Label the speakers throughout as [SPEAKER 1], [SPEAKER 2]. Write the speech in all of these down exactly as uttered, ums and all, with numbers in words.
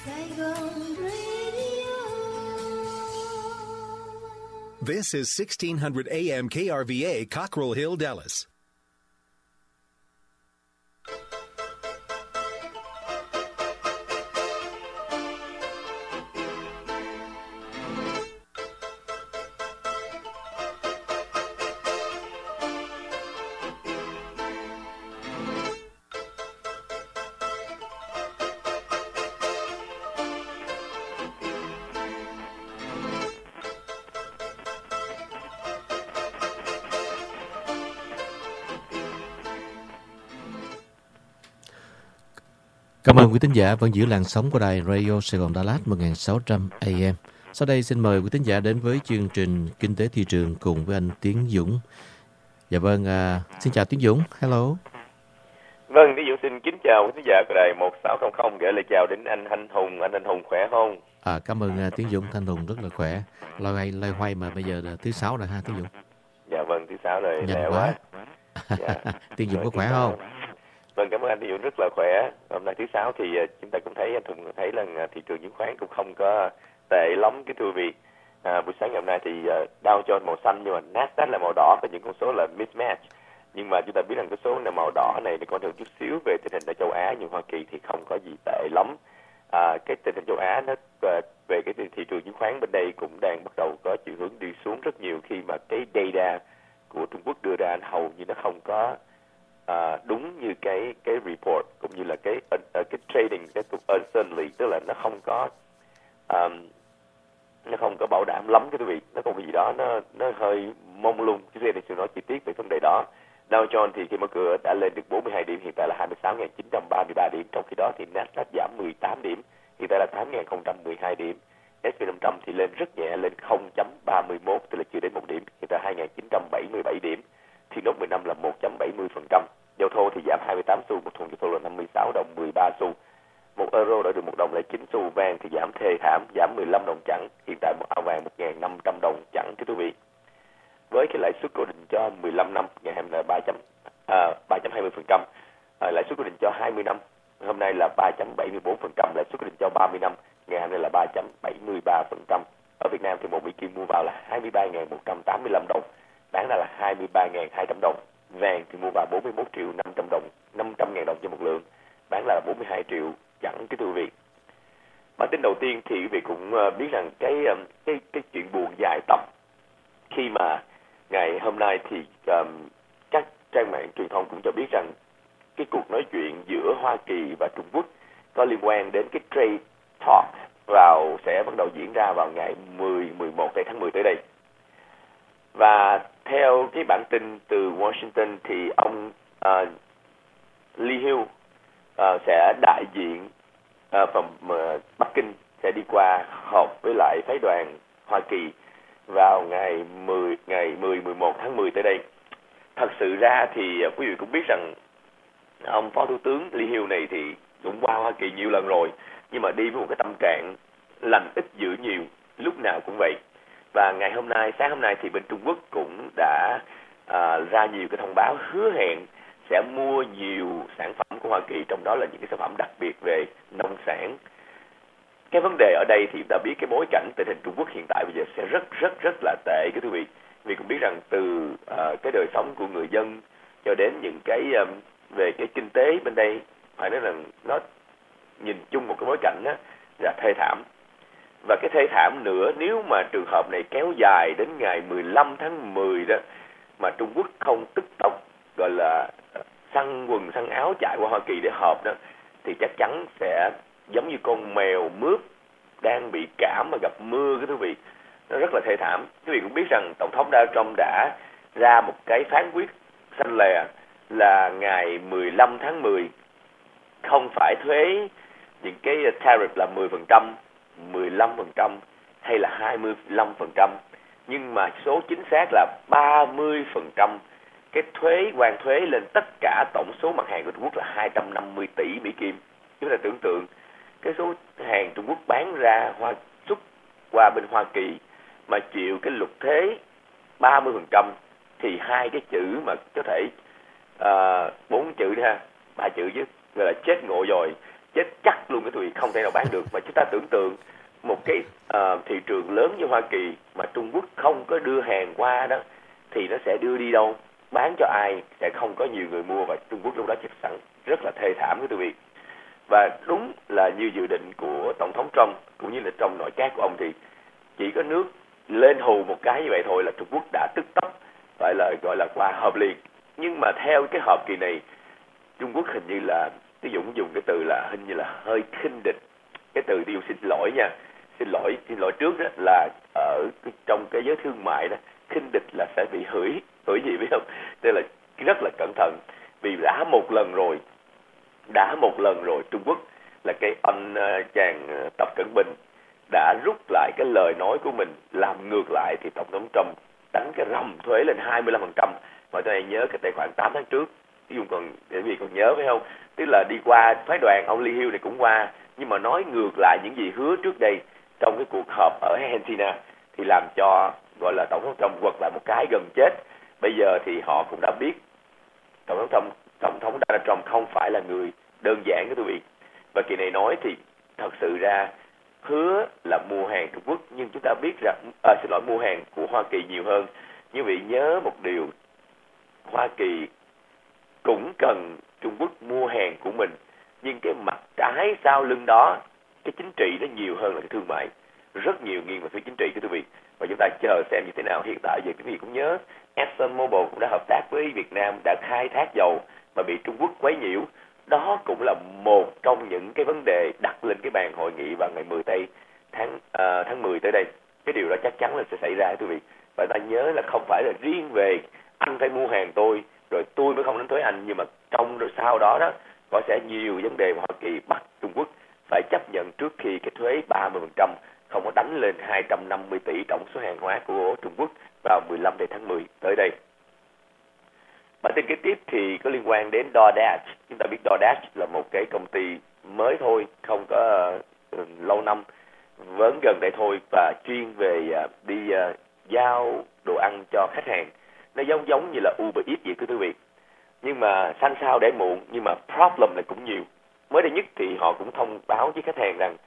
[SPEAKER 1] Saigon Radio.
[SPEAKER 2] This is sixteen hundred A M K R V A, Cockrell Hill, Dallas.
[SPEAKER 3] Cảm ơn quý thính giả vẫn giữ làn sóng của đài Radio Sài Gòn Đà Lạt một nghìn sáu trăm A M. Sau đây xin mời quý thính giả đến với chương trình Kinh tế thị trường cùng với anh Tiến Dũng. Dạ vâng, à, xin chào Tiến Dũng, hello.
[SPEAKER 4] Vâng, Tiến Dũng xin kính chào quý thính giả của đài một sáu không không, gửi lời chào đến anh Thanh Hùng. Anh Thanh Hùng khỏe không?
[SPEAKER 3] À, cảm ơn uh, Tiến Dũng, Thanh Hùng rất là khỏe. Loay hoay, loay hoay mà bây giờ là thứ sáu rồi ha Tiến Dũng.
[SPEAKER 4] Dạ vâng, thứ sáu rồi,
[SPEAKER 3] nhanh
[SPEAKER 4] lẹ
[SPEAKER 3] quá.
[SPEAKER 4] quá.
[SPEAKER 3] Dạ. Tiến Dũng có khỏe không?
[SPEAKER 4] Vâng, cảm ơn anh Tiến Dũng rất là khỏe. Hôm nay thứ sáu thì uh, chúng ta cũng thấy, anh Hùng thấy là uh, thị trường chứng khoán cũng không có tệ lắm cái thưa vị. À, buổi sáng ngày hôm nay thì uh, Dow Jones màu xanh nhưng mà Nasdaq là màu đỏ, có những con số là mismatch. Nhưng mà chúng ta biết rằng cái số màu đỏ này thì có ảnh hưởng chút xíu về tình hình ở châu Á, nhưng Hoa Kỳ thì không có gì tệ lắm. À, cái tình hình châu Á nó về cái thị trường chứng khoán bên đây cũng đang bắt đầu có chiều hướng đi xuống rất nhiều, khi mà cái data của Trung Quốc đưa ra hầu như nó không có à, đúng như cái cái report, cũng như là cái uh, cái trading cái uncertainty, tức là nó không có um, nó không có bảo đảm lắm cái quý vị, nó có cái gì đó nó nó hơi mông lung. Chúng ta sẽ nói chi tiết về vấn đề đó. Dow Jones thì khi mở cửa đã lên được bốn mươi hai điểm, hiện tại là hai mươi sáu nghìn chín trăm ba mươi ba điểm. Trong khi đó thì Nasdaq giảm mười tám điểm, hiện tại là tám nghìn không trăm mười hai điểm. ét and pê năm trăm thì lên rất nhẹ, lên không phẩy ba mươi mốt, tức là chưa đến một điểm, hiện tại hai nghìn chín trăm bảy mươi bảy điểm. Thì nốt mười năm là một phẩy bảy mươi phần trăm. Dầu thô thì giảm hai mươi tám xu, một thùng dầu thô là năm mươi sáu đồng mười ba xu. Một euro đổi được một đồng là chín xu. Vàng thì giảm thê thảm, giảm mười lăm đồng chẵn, hiện tại một ao vàng một nghìn năm trăm đồng chẵn thưa quý vị. Với cái lãi suất cố định cho mười lăm năm ngày hôm nay là ba trăm ba phẩy hai mươi phần trăm, à, lãi suất cố định cho hai mươi năm hôm nay là ba phẩy bảy mươi bốn phần trăm, lãi suất cố định cho ba mươi năm ngày hôm nay là ba phẩy bảy mươi ba phần trăm. Ở Việt Nam thì một Mỹ Kim mua vào là hai mươi ba nghìn một trăm tám mươi lăm đồng, bán ra là hai mươi ba nghìn hai trăm đồng. Vàng thì mua vào bốn mươi mốt triệu năm trăm đồng, năm trăm nghìn đồng cho một lượng, bán là bốn mươi hai triệu chẵn cái thưa quý vị. Bản tin đầu tiên thì quý vị cũng biết rằng cái cái cái chuyện buồn dài tập khi mà ngày hôm nay thì um, các trang mạng truyền thông cũng cho biết rằng cái cuộc nói chuyện giữa Hoa Kỳ và Trung Quốc có liên quan đến cái trade talk vào sẽ bắt đầu diễn ra vào ngày mười, mười một tháng mười tới đây. Và theo cái bản tin từ Washington thì ông uh, Lee Hill uh, sẽ đại diện uh, from uh, Bắc Kinh sẽ đi qua họp với lại phái đoàn Hoa Kỳ vào ngày mười, ngày mười, mười một tháng mười tới đây. Thật sự ra thì quý vị cũng biết rằng ông Phó Thủ tướng Lee Hill này thì cũng qua Hoa Kỳ nhiều lần rồi, nhưng mà đi với một cái tâm trạng lành ít dữ nhiều, lúc nào cũng vậy. Và ngày hôm nay, sáng hôm nay thì bên Trung Quốc cũng đã à, ra nhiều cái thông báo hứa hẹn sẽ mua nhiều sản phẩm của Hoa Kỳ, trong đó là những cái sản phẩm đặc biệt về nông sản. Cái vấn đề ở đây thì chúng ta biết cái bối cảnh tình hình Trung Quốc hiện tại bây giờ sẽ rất rất rất là tệ cái quý vị. Vì cũng biết rằng từ uh, cái đời sống của người dân cho đến những cái um, về cái kinh tế bên đây, phải nói rằng nó nhìn chung một cái bối cảnh đó là thê thảm. Và cái thê thảm nữa, nếu mà trường hợp này kéo dài đến ngày mười lăm tháng mười đó, mà Trung Quốc không tức tốc gọi là săn quần săn áo chạy qua Hoa Kỳ để họp đó, thì chắc chắn sẽ giống như con mèo mướp đang bị cảm mà gặp mưa cái quý vị. Nó rất là thê thảm. Quý vị cũng biết rằng Tổng thống Donald Trump đã ra một cái phán quyết xanh lè là ngày mười lăm tháng mười không phải thuế những cái tariff là mười phần trăm, mười lăm phần trăm hay là hai mươi lăm phần trăm, nhưng mà số chính xác là ba mươi phần trăm cái thuế, quan thuế lên tất cả tổng số mặt hàng của Trung Quốc là hai trăm năm mươi tỷ Mỹ Kim. Chúng ta tưởng tượng cái số hàng Trung Quốc bán ra hoa xuất qua bên Hoa Kỳ mà chịu cái luật thuế ba mươi phần trăm thì hai cái chữ mà có thể bốn uh, chữ đi ha, ba chữ chứ, gọi là chết ngộ rồi, chết chắc luôn luôn, cái quý vị không thể nào bán được. Mà chúng ta tưởng tượng một cái uh, thị trường lớn như Hoa Kỳ mà Trung Quốc không có đưa hàng qua đó thì nó sẽ đưa đi đâu, bán cho ai, sẽ không có nhiều người mua, và Trung Quốc lúc đó chắc sẵn rất là thê thảm quý vị. Và đúng là như dự định của Tổng thống Trump cũng như là trong nội các của ông thì chỉ có nước lên hù một cái như vậy thôi là Trung Quốc đã tức tốc phải là gọi là qua hợp liền. Nhưng mà theo cái hợp kỳ này, Trung Quốc hình như là Tí Dũng dùng cái từ là hình như là hơi khinh địch. Cái từ điều xin lỗi nha, xin lỗi xin lỗi trước đó là ở trong cái giới thương mại đó, khinh địch là sẽ bị hủy hủy gì biết không? Tức là rất là cẩn thận, vì đã một lần rồi đã một lần rồi Trung Quốc là cái anh uh, chàng uh, Tập Cận Bình đã rút lại cái lời nói của mình, làm ngược lại thì Tổng thống Trump đánh cái rầm thuế lên hai mươi lăm phần trăm. Mà tôi này nhớ cái tài khoản tám tháng trước, ví dụ còn để vì còn nhớ phải không? Tức là đi qua phái đoàn ông Lee Hill này cũng qua, nhưng mà nói ngược lại những gì hứa trước đây trong cái cuộc họp ở Argentina, thì làm cho gọi là Tổng thống Trump quật lại một cái gần chết. Bây giờ thì họ cũng đã biết Tổng thống Trump, Tổng thống Donald Trump không phải là người đơn giản các quý vị. Và kỳ này nói thì thật sự ra hứa là mua hàng Trung Quốc, nhưng chúng ta biết rằng à, xin lỗi mua hàng của Hoa Kỳ nhiều hơn. Như vị nhớ một điều, Hoa Kỳ cũng cần Trung Quốc mua hàng của mình, nhưng cái mặt trái sau lưng đó, cái chính trị nó nhiều hơn là cái thương mại, rất nhiều nghiêng về phía chính trị các quý vị. Và chúng ta chờ xem như thế nào. Hiện tại giờ quý vị cũng nhớ Exxon Mobil cũng đã hợp tác với Việt Nam, đã khai thác dầu mà bị Trung Quốc quấy nhiễu. Đó cũng là một trong những cái vấn đề đặt lên cái bàn hội nghị vào ngày mười tây tháng uh, tháng mười tới đây. Cái điều đó chắc chắn là sẽ xảy ra quý vị. Và ta nhớ là không phải là riêng về anh phải mua hàng tôi rồi tôi mới không đánh thuế anh, nhưng mà trong rồi sau đó đó có sẽ nhiều vấn đề mà Hoa Kỳ bắt Trung Quốc phải chấp nhận trước khi cái thuế ba mươi phần trăm không có đánh lên hai trăm năm mươi tỷ tổng số hàng hóa của Trung Quốc vào mười lăm tháng mười tới đây. Bản tin kế tiếp thì có liên quan đến DoorDash. Chúng ta biết DoorDash là một cái công ty mới thôi, không có uh, lâu năm, vẫn gần đây thôi, và chuyên về uh, đi uh, giao đồ ăn cho khách hàng. Nó giống giống như là Uber Eats vậy quý vị. Nhưng mà sanh sao để muộn, nhưng mà problem là cũng nhiều. Mới đây nhất thì họ cũng thông báo với khách hàng rằng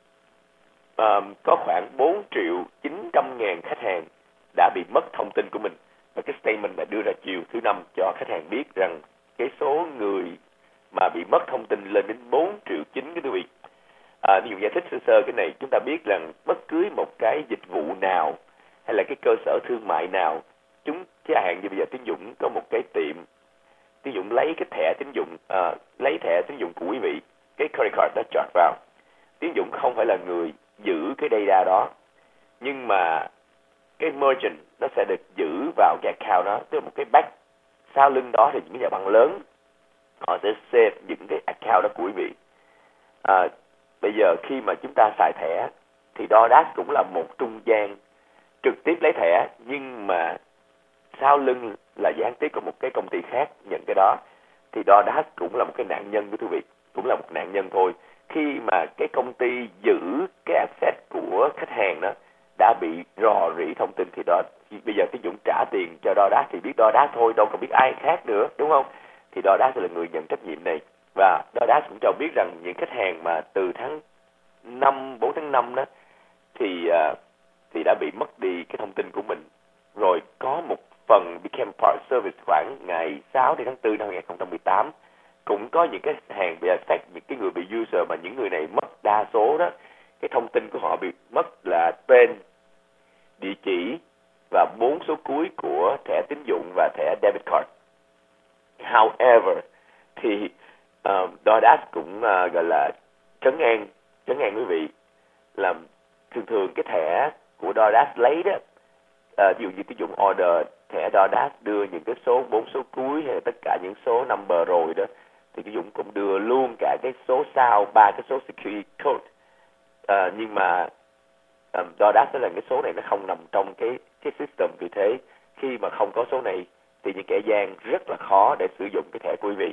[SPEAKER 4] uh, có khoảng bốn triệu chín trăm ngàn khách hàng đã bị mất thông tin của mình. Và cái statement là đưa ra chiều thứ năm cho khách hàng biết rằng cái số người mà bị mất thông tin lên đến bốn triệu chín cái quý vị. À, ví dụ giải thích sơ sơ cái này, chúng ta biết rằng bất cứ một cái dịch vụ nào hay là cái cơ sở thương mại nào, chúng chẳng hạn như bây giờ Tín Dụng có một cái tiệm, Tín Dụng lấy cái thẻ tín dụng, à, lấy thẻ tín dụng của quý vị, cái credit card đó chọt vào. Tín Dụng không phải là người giữ cái data đó, nhưng mà cái merchant nó sẽ được giữ vào cái account đó, tức là một cái back sau lưng đó thì những nhà băng lớn họ sẽ save những cái account đó của quý vị. À, bây giờ khi mà chúng ta xài thẻ thì DoorDash cũng là một trung gian trực tiếp lấy thẻ, nhưng mà sau lưng là gián tiếp của một cái công ty khác nhận cái đó, thì DoorDash cũng là một cái nạn nhân của quý vị, cũng là một nạn nhân thôi. Khi mà cái công ty giữ cái asset của khách hàng đó đã bị rò rỉ thông tin thì đó, bây giờ Tín Dụng trả tiền cho DoorDash thì biết DoorDash thôi, đâu còn biết ai khác nữa, đúng không? Thì DoorDash là người nhận trách nhiệm này. Và DoorDash cũng cho biết rằng những khách hàng mà từ tháng năm, bốn tháng năm đó thì uh, thì đã bị mất đi cái thông tin của mình. Rồi có một phần became part service khoảng ngày sáu tháng tư năm hai không một tám, cũng có những cái hàng bị affect, những cái người bị user mà những người này mất đa số đó, cái thông tin của họ bị mất là tên, địa chỉ và bốn số cuối của thẻ tín dụng và thẻ debit card. However, thì uh, DoorDash cũng uh, gọi là trấn an, trấn an quý vị là thường thường cái thẻ của DoorDash lấy đó, uh, ví dụ như tín dụng order, thẻ DoorDash đưa những cái số bốn số cuối hay là tất cả những số number rồi đó, thì tín dụng cũng đưa luôn cả cái số sau, ba cái số security code. Uh, nhưng mà um, DoorDash đó là cái số này nó không nằm trong cái cái system, vì thế khi mà không có số này thì những kẻ gian rất là khó để sử dụng cái thẻ của quý vị.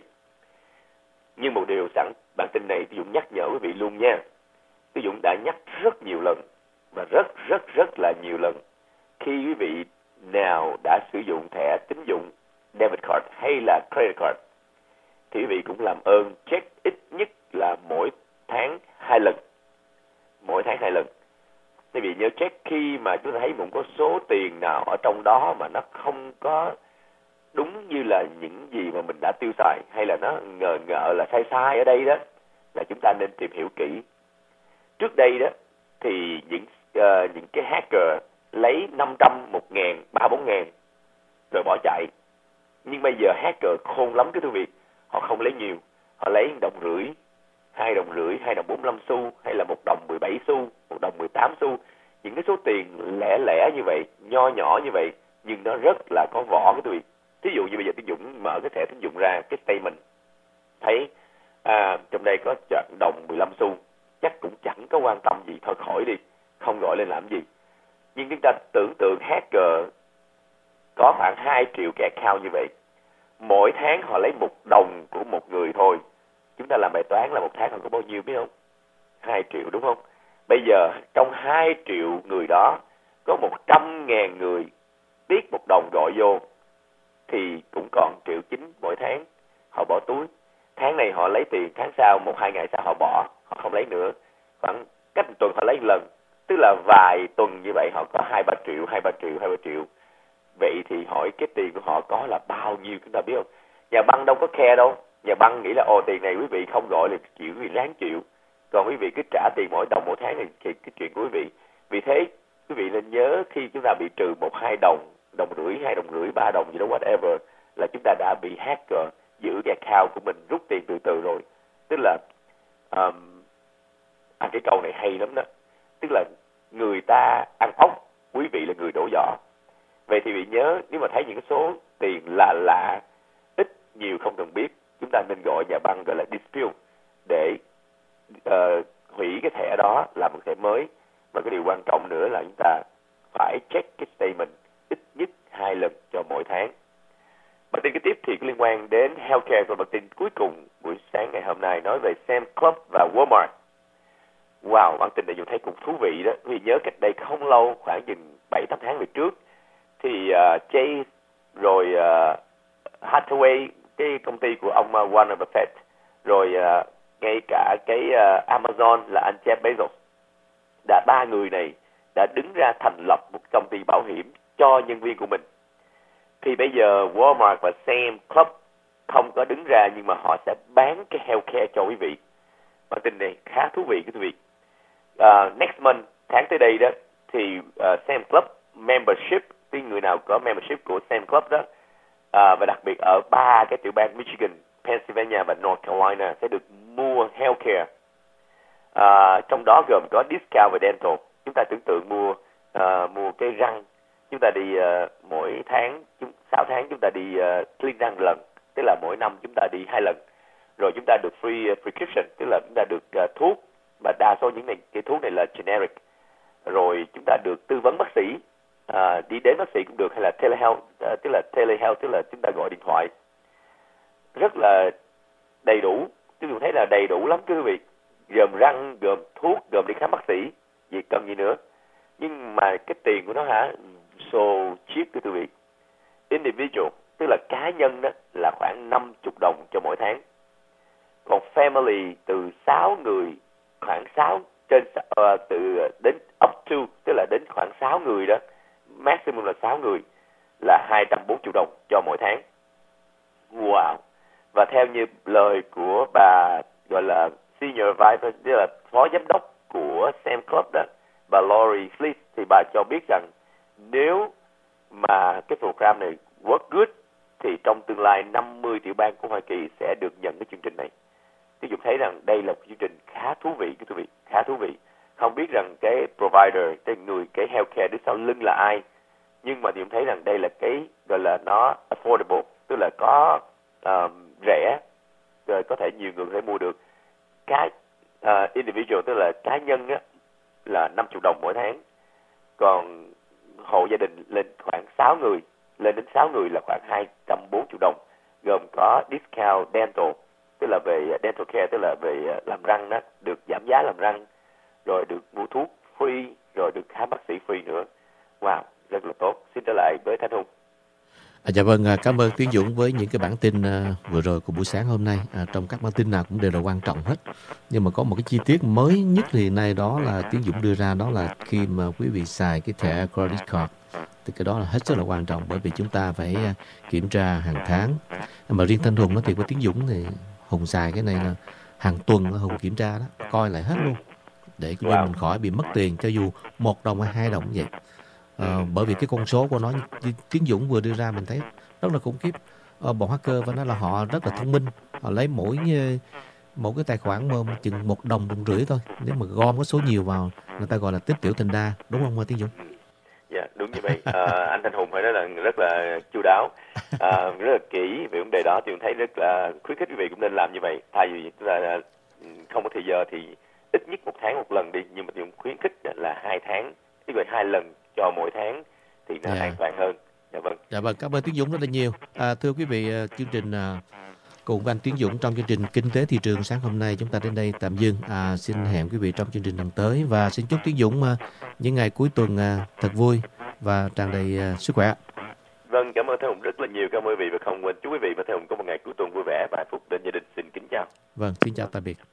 [SPEAKER 4] Nhưng một điều sẵn bản tin này Tín Dụng nhắc nhở quý vị luôn nha. Tín Dụng đã nhắc rất nhiều lần và rất rất rất là nhiều lần, khi quý vị nào đã sử dụng thẻ tín dụng debit card hay là credit card thì quý vị cũng làm ơn check ít nhất là mỗi tháng hai lần, mỗi tháng hai lần. Quý vị nhớ check khi mà chúng ta thấy một có số tiền nào ở trong đó mà nó không có đúng như là những gì mà mình đã tiêu xài, hay là nó ngờ ngợ là sai sai ở đây đó, là chúng ta nên tìm hiểu kỹ. Trước đây đó thì những uh, những cái hacker lấy năm trăm, một ngàn, ba bốn ngàn rồi bỏ chạy. Nhưng bây giờ hacker khôn lắm cái thưa vị, họ không lấy nhiều, họ lấy đồng rưỡi, hai đồng rưỡi, hai đồng bốn mươi lăm xu, hay là một đồng mười bảy xu, một đồng mười tám xu. Những cái số tiền lẻ lẻ như vậy, nho nhỏ như vậy, nhưng nó rất là có vỏ cái thưa vị. Ví dụ như bây giờ Tiến Dũng mở cái thẻ tín dụng ra, cái statement, thấy à, trong đây có đồng mười lăm xu, chắc cũng chẳng có quan tâm gì, thôi khỏi đi, không gọi lên làm gì. Nhưng chúng ta tưởng tượng hacker có khoảng hai triệu cái account như vậy, mỗi tháng họ lấy một đồng của một người thôi. Chúng ta làm bài toán là một tháng họ có bao nhiêu biết không? hai triệu đúng không? Bây giờ trong hai triệu người đó có một trăm ngàn người biết một đồng gọi vô, thì cũng còn triệu chín mỗi tháng họ bỏ túi. Tháng này họ lấy tiền, tháng sau một hai ngày sau họ bỏ, họ không lấy nữa. Khoảng cách một tuần họ lấy một lần, tức là vài tuần như vậy họ có hai ba triệu, hai ba triệu, hai ba triệu. Vậy thì hỏi cái tiền của họ có là bao nhiêu chúng ta biết không? Nhà băng đâu có care đâu. Nhà băng nghĩ là ồ tiền này quý vị không gọi là chịu, quý vị ráng chịu. Còn quý vị cứ trả tiền mỗi đồng mỗi tháng thì cái chuyện của quý vị. Vì thế quý vị nên nhớ khi chúng ta bị trừ một hai đồng, đồng rưỡi, hai đồng rưỡi, ba đồng gì đó whatever, là chúng ta đã bị hacker giữ cái account của mình rút tiền từ từ rồi. Tức là um, à, cái câu này hay lắm đó. Tức là người ta ăn ốc, quý vị là người đổ vỏ. Vậy thì vị nhớ, nếu mà thấy những cái số tiền lạ lạ, ít nhiều không cần biết, chúng ta nên gọi nhà băng gọi là dispute để uh, hủy cái thẻ đó, làm một thẻ mới. Và cái điều quan trọng nữa là chúng ta phải check cái statement ít nhất hai lần cho mỗi tháng. Bản tin kế tiếp thì có liên quan đến healthcare, và bản tin cuối cùng buổi sáng ngày hôm nay nói về Sam's Club và Walmart. Wow, bản tin này tôi thấy cũng thú vị đó. Vì nhớ cách đây không lâu, khoảng chừng bảy tám tháng về trước, thì uh, Chase rồi uh, Hathaway, cái công ty của ông uh, Warren Buffett, rồi uh, ngay cả cái uh, Amazon là anh Jeff Bezos, đã ba người này đã đứng ra thành lập một công ty bảo hiểm cho nhân viên của mình. Thì bây giờ Walmart và Sam's Club không có đứng ra, nhưng mà họ sẽ bán cái healthcare cho quý vị. Bản tin này khá thú vị quý vị. Uh, next month, tháng tới đây đó, thì uh, Sam's Club membership, cái người nào có membership của Sam's Club đó, uh, và đặc biệt ở ba cái tiểu bang Michigan, Pennsylvania và North Carolina sẽ được mua healthcare. Uh, trong đó gồm có discount và dental. Chúng ta tưởng tượng mua uh, mua cái răng, chúng ta đi uh, mỗi tháng, sáu tháng chúng ta đi uh, clean răng lần, tức là mỗi năm chúng ta đi hai lần. Rồi chúng ta được free uh, prescription, tức là chúng ta được uh, thuốc, và đa số những này, cái thuốc này là generic. Rồi chúng ta được tư vấn bác sĩ, uh, đi đến bác sĩ cũng được, hay là telehealth, uh, tức là telehealth, tức là chúng ta gọi điện thoại. Rất là đầy đủ, chúng tôi thấy là đầy đủ lắm quý vị. Gồm răng, gồm thuốc, gồm đi khám bác sĩ, gì cần gì nữa. Nhưng mà cái tiền của nó hả, so cheap quý vị. Individual, tức là cá nhân đó, là khoảng năm mươi đồng cho mỗi tháng. Còn family từ sáu người, khoảng sáu trên uh, từ đến up to, tức là đến khoảng sáu người đó, maximum là sáu người, là hai trăm bốn mươi đồng cho mỗi tháng. Wow. Và theo như lời của bà gọi là senior advisor, tức là phó giám đốc của Sam's Club đó, bà Lori Fleet, thì bà cho biết rằng nếu mà cái program này work good thì trong tương lai năm mươi tiểu bang của Hoa Kỳ sẽ được nhận cái chương trình này. Tôi dùng thấy rằng đây là một chương trình khá thú vị, quý vị, khá thú vị. Không biết rằng cái provider, cái người, cái healthcare đứng sau lưng là ai, nhưng mà tôi thấy rằng đây là cái gọi là nó affordable, tức là có um, rẻ, rồi có thể nhiều người có thể mua được. Cái uh, individual, tức là cá nhân á, là năm mươi đồng mỗi tháng. Còn hộ gia đình lên khoảng sáu người, lên đến sáu người là khoảng hai trăm bốn mươi đồng, gồm có discount dental, tức là về dental care, tức là về làm răng đó, được giảm giá làm răng, rồi được mua thuốc free, rồi được khám bác sĩ free nữa. Wow, rất là tốt. Xin trở lại với Thanh Hùng.
[SPEAKER 3] À, dạ vâng, à, cảm ơn Tiến Dũng với những cái bản tin à, vừa rồi của buổi sáng hôm nay. À, trong các bản tin nào cũng đều là quan trọng hết. Nhưng mà có một cái chi tiết mới nhất thì nay đó là Tiến Dũng đưa ra, đó là khi mà quý vị xài cái thẻ credit card thì cái đó là hết sức là quan trọng, bởi vì chúng ta phải à, kiểm tra hàng tháng. Mà riêng Thanh Hùng nói thiệt với Tiến Dũng thì Hùng xài cái này là hàng tuần là Hùng kiểm tra đó, coi lại hết luôn để cho
[SPEAKER 4] Wow.
[SPEAKER 3] mình khỏi bị mất tiền, cho dù một đồng hay hai đồng cũng vậy. Ờ, bởi vì cái con số của nó như Tiến Dũng vừa đưa ra mình thấy rất là khủng khiếp. Ờ, bọn hacker và nó là họ rất là thông minh, họ lấy mỗi ờ, một cái tài khoản mà chừng một đồng đồng rưỡi thôi, nếu mà gom có số nhiều vào người ta gọi là tích tiểu thành đa, đúng không Tiến Dũng?
[SPEAKER 4] Dạ, đúng như vậy. À, anh Thanh Hùng phải nói là rất là chu đáo, à, rất là kỹ về vấn đề đó, thì mình thấy rất là khuyến khích quý vị cũng nên làm như vậy. Thay vì là không có thời giờ thì ít nhất một tháng một lần đi, nhưng mà mình khuyến khích là hai tháng, tức là hai lần cho mỗi tháng thì nó
[SPEAKER 3] Dạ.
[SPEAKER 4] an toàn hơn. Dạ vâng.
[SPEAKER 3] Dạ vâng, cảm ơn Tiến Dũng rất là nhiều. À, thưa quý vị, à, chương trình à, cùng với anh Tiến Dũng trong chương trình Kinh tế thị trường sáng hôm nay chúng ta đến đây tạm dừng. À, xin hẹn quý vị trong chương trình lần tới và xin chúc Tiến Dũng à, những ngày cuối tuần à, thật vui và tràn đầy à, sức khỏe.
[SPEAKER 4] Vâng, cảm ơn Thế Hùng rất là nhiều. Cảm ơn quý vị và không quên chúc quý vị và Thế Hùng có một ngày cuối tuần vui vẻ và hạnh phúc đến gia đình. Xin kính chào.
[SPEAKER 3] Vâng, xin chào tạm biệt.